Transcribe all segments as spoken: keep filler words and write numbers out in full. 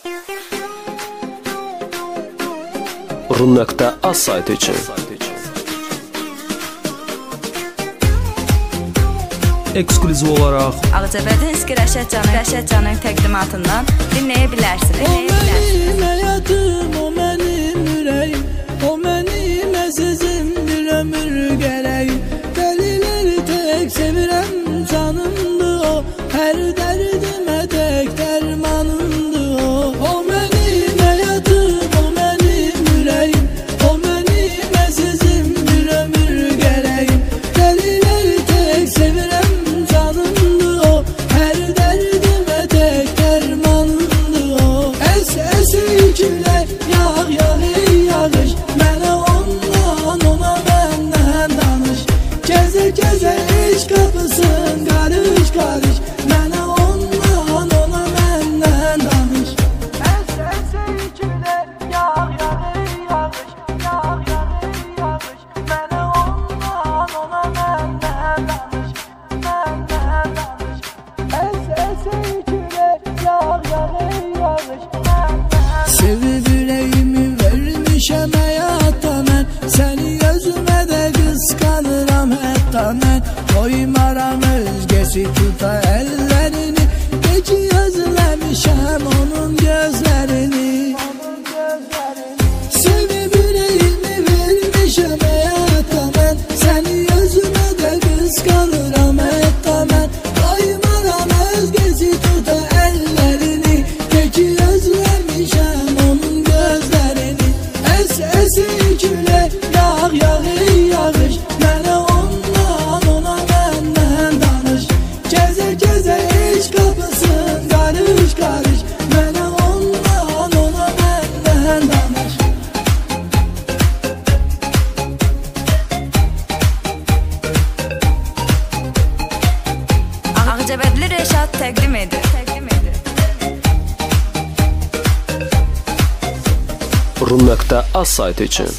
Run nokta az sayti için eksklüziv olaraq Ağcabədin Eski Rəşad Canı Rəşad Canın təqdimatından dinləyə bilərsiniz. O mənim həyatım, o mənim ürəyim, o mənim əzizim, bir ömür gərəyim. Dəliləri tək sevirəm, canımdır o, hər dərdimə tək dərmanımdır o. O mənim həyatım, o mənim ürəyim, o mənim əzizim, bir ömür gərəyim. Dəliləri tək sevirəm, canımdır o, hər dərdimə tək dərmanımdır o. Əs əsi gülər, yağ yağ ey yağış, mənə ondan ona məndən danış. Gəzə gəzə eş qapısın, qarış qarış, mənə ondan ona məndən danış. Əs əsi gülər, yağ yağ ey yağış, yağ yağ ey yağış, mənə ondan ona məndən danış, məndən danış. Əs əsi gülər, yağ yağ ey yağış, məndən. Sevib ürəyimi vermişəm həyata mən, səni özümə də qısqanıram hətta mən. Qoymaram özgəsi tuta əllərini, de ki özləmişəm onun gözlərini. Sevib ürəyimi vermişəm həyata mən, səni özümə də qısqanıram hətta mən. Qoymaram özgəsi tuta əllərini, de ki özləmişəm onun gözlərini. Əs əsi gülər, yağ yağ ey yağış, mənə ondan ona məndən danış. Gəzə gəzə eş qapısın, qarış qarış, mənə ondan ona məndən danış. Ağcabədli Rəşad təqdim edir. Təqdim edir. Run nokta az sayti için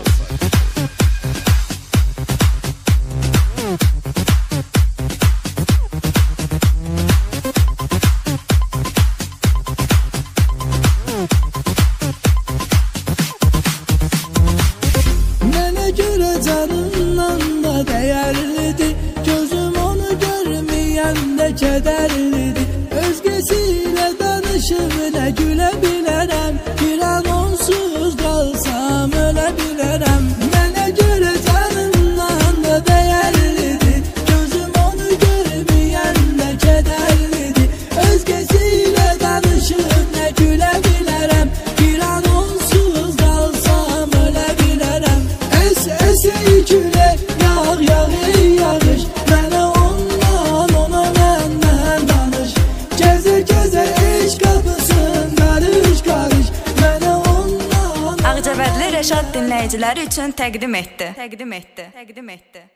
Mənə görə canından da dəyərlidir, gözüm onu görməyəndə kədərlidir. Özgəsilə danışıb nə gülə bilərəm, bir an onsuz qalsam ölə bilərəm. Mənə görə canından da dəyərlidir, gözüm onu görməyəndə kədərlidir. Özgəsilə danışıb nə gülə bilərəm, bir an onsuz qalsam ölə bilərəm. Əs əsi gülər, yağ yağ ey yağış, mənə ondan ona məndən danış. Gəzə gəzə eş qapısın, qarış qarış, mənə ondan. Ağcabədli Rəşad dinləyiciləri üçün təqdim etdi. Təqdim etdi. Təqdim etdi.